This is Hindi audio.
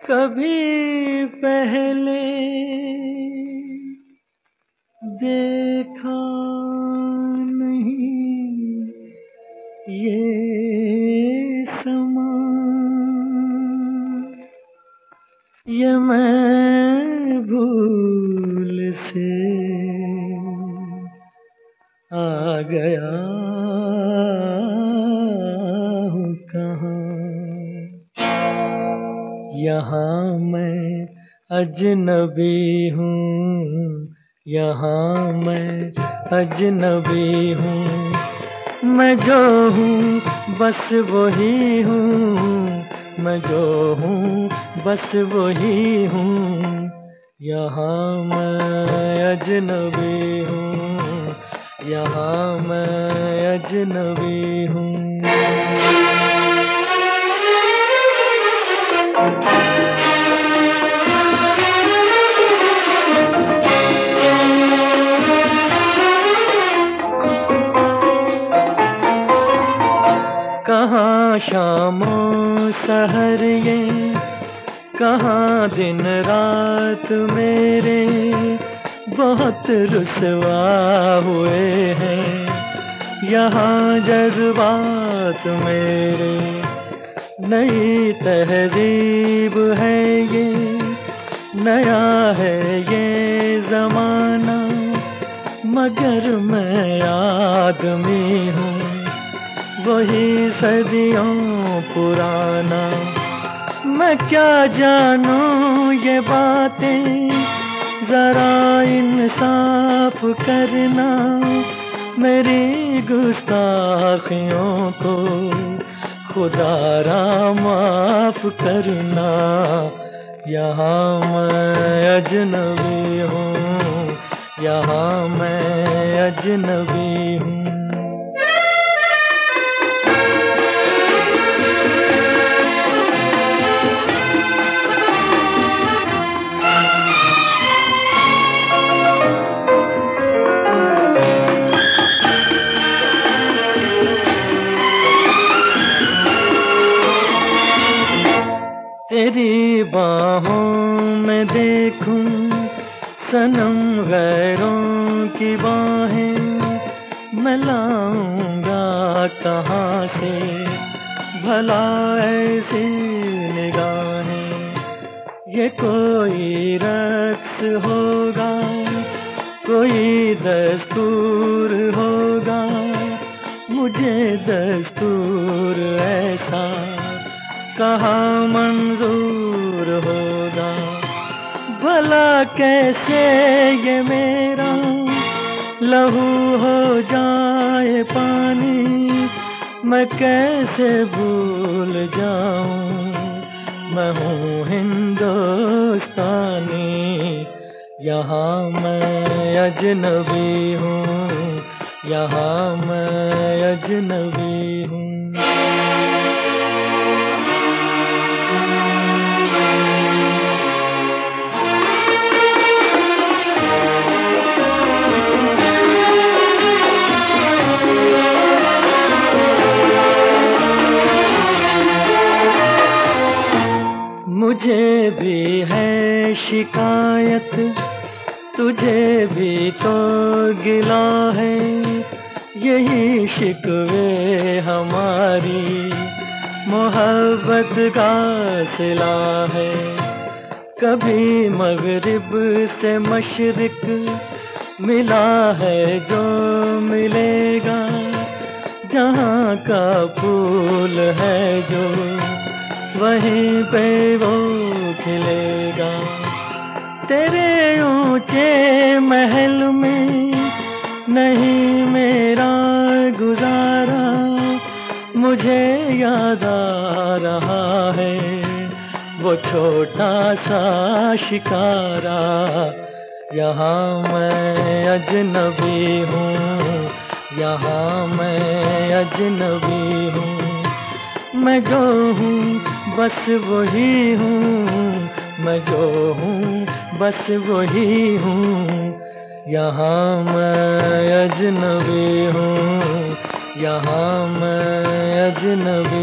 कभी पहले देखा नहीं ये समा, ये मैं भूल से आ गया हूँ कहाँ। यहाँ मैं अजनबी हूँ, यहाँ मैं अजनबी हूँ। मैं जो हूँ बस वही हूँ, मैं जो हूँ बस वही हूँ। यहाँ मैं अजनबी हूँ, यहाँ मैं अजनबी हूँ। कहाँ शामों सहर ये, कहाँ दिन रात मेरे बहुत रुसवा हुए हैं। यहाँ जज्बात मेरे नई तहजीब है ये, नया है ये ज़माना, मगर मैं आदमी हूँ वही सदियों पुराना। मैं क्या जानूं ये बातें, जरा इंसाफ करना, मेरी गुस्ताखियों को खुदारा माफ करना। यहाँ मैं अजनबी हूँ, यहाँ मैं अजनबी हूँ। तेरी बाहों में देखूं सनम गैरों की बाहें, मैं लाऊंगा कहाँ से भला ऐसी निगाहें। ये कोई रक्स होगा, कोई दस्तूर होगा, मुझे दस्तूर ऐसा कहाँ मंजूर होगा। भला कैसे ये मेरा लहू हो जाए पानी, मैं कैसे भूल जाऊं मैं हूँ हिंदुस्तानी। यहाँ मैं अजनबी हूँ, यहाँ मैं अजनबी हूँ। मुझे भी है शिकायत, तुझे भी तो गिला है, यही शिकवे हमारी मोहब्बत का सिला है। कभी मगरिब से मशरिक मिला है जो मिलेगा, जहाँ का फूल है जो वहीं पे वो खिलेगा। तेरे ऊंचे महल में नहीं मेरा गुजारा, मुझे याद आ रहा है वो छोटा सा शिकारा। यहाँ मैं अजनबी हूँ, यहाँ मैं अजनबी हूँ। मैं जो हूँ बस वही हूँ, मैं जो हूँ बस वही हूँ। यहाँ मैं अजनबी हूँ, यहाँ मैं अजनबी